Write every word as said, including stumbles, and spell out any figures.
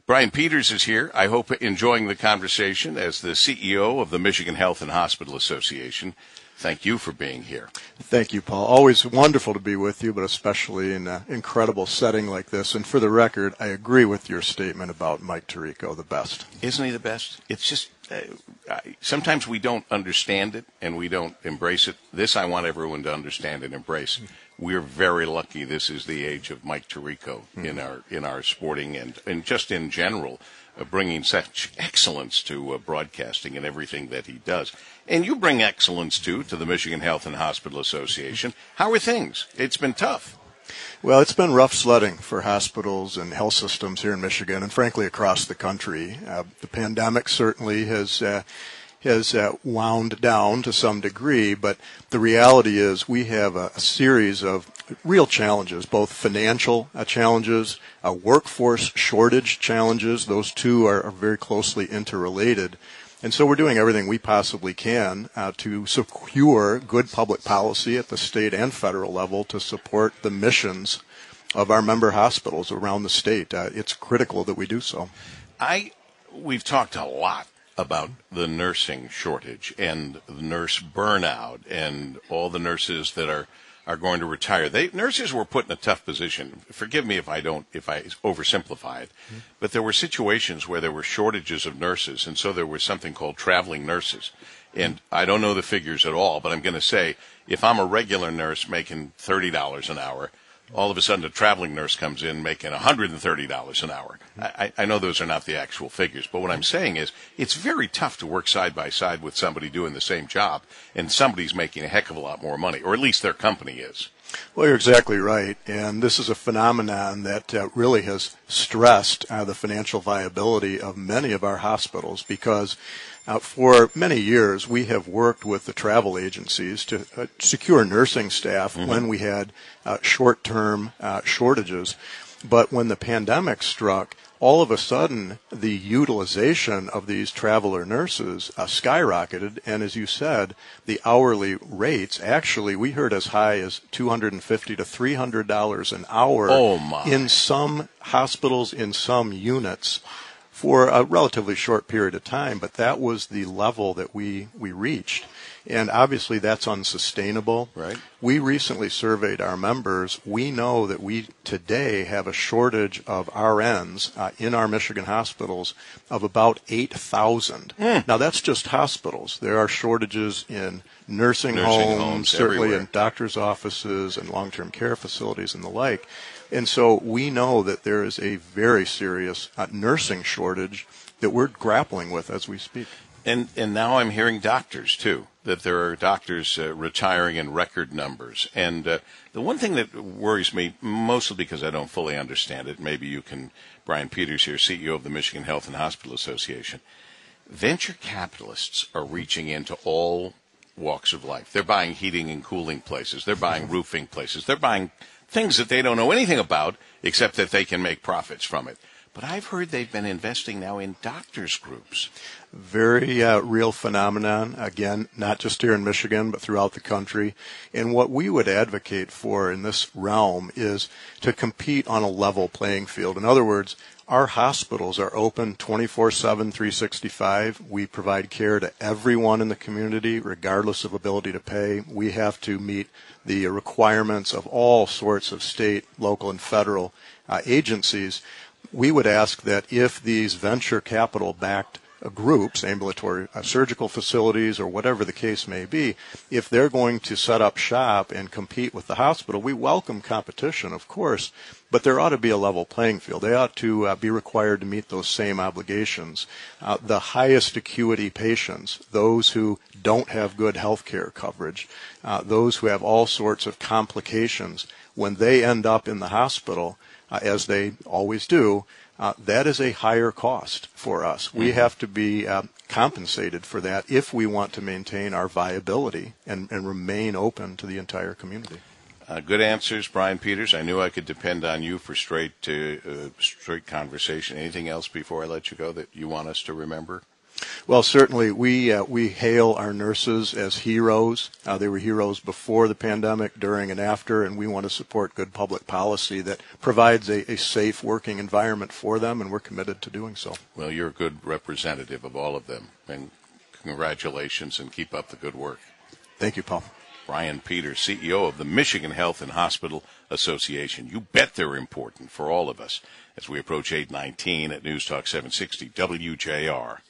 Brian Peters is here. I hope enjoying the conversation as the C E O of the Michigan Health and Hospital Association. Thank you for being here. Thank you, Paul. Always wonderful to be with you, but especially in an incredible setting like this. And for the record, I agree with your statement about Mike Tirico, the best. Isn't he the best? It's just, uh, I, sometimes we don't understand it and we don't embrace it. This I want everyone to understand and embrace. We're very lucky this is the age of Mike Tirico mm-hmm. in our in our sporting and, and just in general, uh, bringing such excellence to uh, broadcasting and everything that he does. And you bring excellence, too, to the Michigan Health and Hospital Association. How are things? It's been tough. Well, it's been rough sledding for hospitals and health systems here in Michigan and, frankly, across the country. Uh, the pandemic certainly has uh, has uh, wound down to some degree, but the reality is we have a, a series of real challenges, both financial uh, challenges, uh, workforce shortage challenges. Those two are, are very closely interrelated. And so we're doing everything we possibly can uh, to secure good public policy at the state and federal level to support the missions of our member hospitals around the state. Uh, it's critical that we do so. I we've talked a lot about the nursing shortage and the nurse burnout and all the nurses that are, are going to retire. They, nurses were put in a tough position. Forgive me if I don't, if I oversimplify it, mm-hmm. but there were situations where there were shortages of nurses, and so there was something called traveling nurses. And I don't know the figures at all, but I'm going to say if I'm a regular nurse making thirty dollars an hour, all of a sudden a traveling nurse comes in making one hundred thirty dollars an hour. I, I know those are not the actual figures, but what I'm saying is it's very tough to work side by side with somebody doing the same job, and somebody's making a heck of a lot more money, or at least their company is. Well, you're exactly right, and this is a phenomenon that uh, really has stressed uh, the financial viability of many of our hospitals because Uh, for many years, we have worked with the travel agencies to uh, secure nursing staff mm-hmm. when we had uh, short-term uh, shortages. But when the pandemic struck, all of a sudden, the utilization of these traveler nurses uh, skyrocketed. And as you said, the hourly rates, actually, we heard as high as two hundred fifty dollars to three hundred dollars an hour oh my. in some hospitals, in some units, for a relatively short period of time, but that was the level that we, we reached. And obviously that's unsustainable. Right. We recently surveyed our members. We know that we today have a shortage of R Ns uh, in our Michigan hospitals of about eight thousand. Mm. Now that's just hospitals. There are shortages in nursing, nursing homes, homes certainly everywhere. in doctors' offices and long-term care facilities and the like. And so we know that there is a very serious uh, nursing shortage that we're grappling with as we speak. And and now I'm hearing doctors, too, that there are doctors uh, retiring in record numbers. And uh, the one thing that worries me, mostly because I don't fully understand it, maybe you can, Brian Peters here, C E O of the Michigan Health and Hospital Association, venture capitalists are reaching into all walks of life. They're buying heating and cooling places. They're buying roofing places. They're buying things that they don't know anything about, except that they can make profits from it. But I've heard they've been investing now in doctors' groups. Very uh, real phenomenon, again, not just here in Michigan, but throughout the country. And what we would advocate for in this realm is to compete on a level playing field. In other words, our hospitals are open twenty-four seven, three sixty-five. We provide care to everyone in the community, regardless of ability to pay. We have to meet the requirements of all sorts of state, local, and federal uh, agencies. We would ask that if these venture capital-backed uh, groups, ambulatory uh, surgical facilities or whatever the case may be, if they're going to set up shop and compete with the hospital, we welcome competition, of course, but there ought to be a level playing field. They ought to uh, be required to meet those same obligations. Uh, the highest acuity patients, those who don't have good health care coverage, uh, those who have all sorts of complications, when they end up in the hospital, uh, as they always do, uh, that is a higher cost for us. Mm-hmm. We have to be uh, compensated for that if we want to maintain our viability and, and remain open to the entire community. Uh, good answers, Brian Peters. I knew I could depend on you for straight, uh, uh, straight conversation. Anything else before I let you go that you want us to remember? Well, certainly we uh, we hail our nurses as heroes. Uh, they were heroes before the pandemic, during, and after, and we want to support good public policy that provides a, a safe working environment for them, and we're committed to doing so. Well, you're a good representative of all of them, and congratulations, and keep up the good work. Thank you, Paul. Brian Peters, C E O of the Michigan Health and Hospital Association. You bet they're important for all of us as we approach eight nineteen at News Talk seven sixty W J R.